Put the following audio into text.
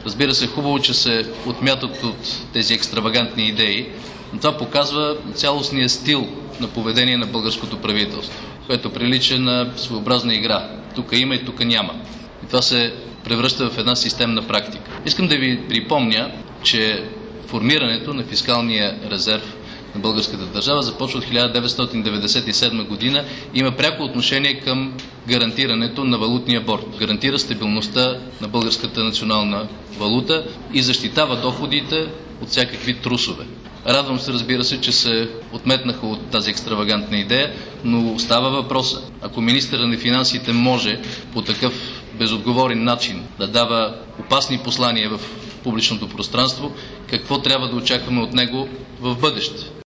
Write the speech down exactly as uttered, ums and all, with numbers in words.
Разбира се, хубаво, че се отмятат от тези екстравагантни идеи, но това показва цялостния стил на поведение на българското правителство, което прилича на своеобразна игра. Тук има и тук няма. И това се превръща в една системна практика. Искам да ви припомня, че формирането на фискалния резерв на българската държава започва от хиляда деветстотин деветдесет и седма година и има пряко отношение към гарантирането на валутния борд. Гарантира стабилността на българската национална валута и защитава доходите от всякакви трусове. Радвам се, разбира се, че се отметнаха от тази екстравагантна идея, но остава въпроса. Ако министърът на финансите може по такъв безотговорен начин да дава опасни послания в публичното пространство, какво трябва да очакваме от него в бъдеще?